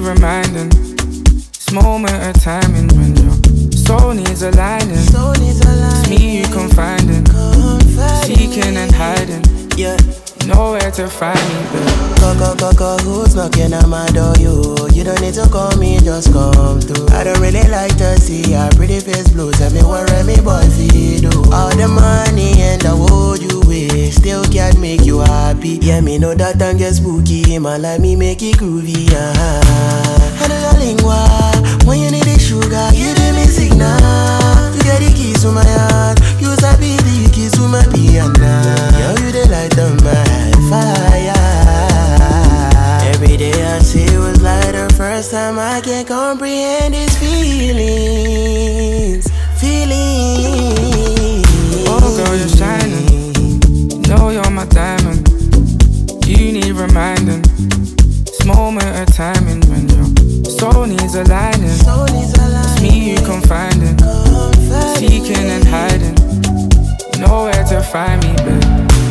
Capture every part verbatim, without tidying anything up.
reminding. This moment of timing when your soul needs aligning. Soul needs aligning. It's me you confiding, confiding. Seeking and hiding. Yeah. Nowhere to find me, babe. Go, go, go, go, who's knocking at my door? You, you don't need to call me, just come through. I don't really like to see your pretty face blue. Tell me what me boy feel do. All the money and the world you wish still can't make you happy. Yeah, me know that time get spooky, man, like me make it groovy. Uh-huh. I know your lingua, when you need the sugar, you give me signal. You get the keys to my heart, you sabi the keys to my piano. Yeah, you the light of my fire. Every day I see it was like the first time I can comprehend these feelings. Feelings. Oh girl, you're shining. You know you're my diamond. You need reminding. This moment of timing when your soul needs aligning. Soul needs aligning. It's me you confiding, confiding. Seeking and hiding. Nowhere to find me, babe.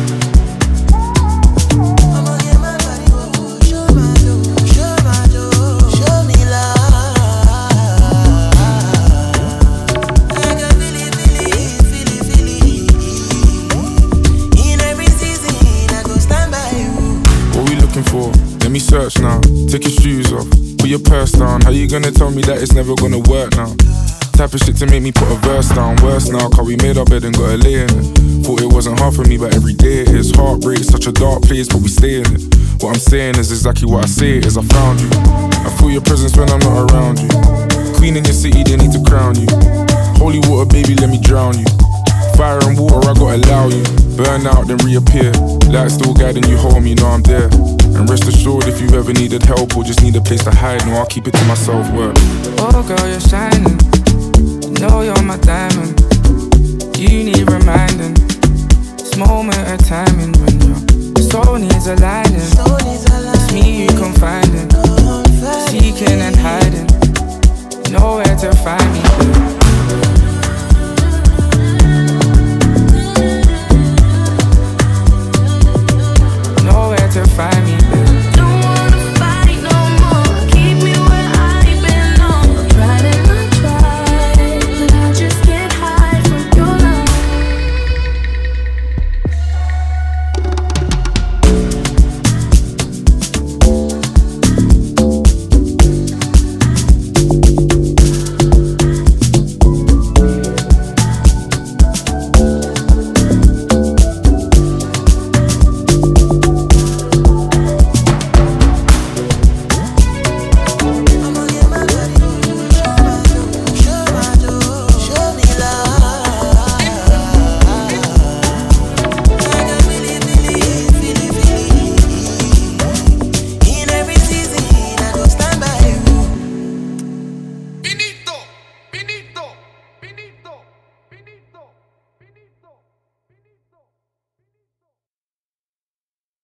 For. Let me search now, take your shoes off, put your purse down. How you gonna tell me that it's never gonna work now? Type of shit to make me put a verse down. Worse now, cause we made our bed and got a lay in it. Thought it wasn't hard for me, but every day it is. Heartbreak, such a dark place, but we stay in it. What I'm saying is exactly what I say it is. I found you, I feel your presence when I'm not around you. Queen in your city, they need to crown you. Holy water, baby, let me drown you. Fire and water, I gotta allow you. Burn out, then reappear. Light still guiding you home, you know I'm there. And rest assured, if you ever needed help or just need a place to hide, no, I'll keep it to myself, word. Oh girl, you're shining. You know you're my diamond. You need reminding. This moment of timing when your soul needs aligning.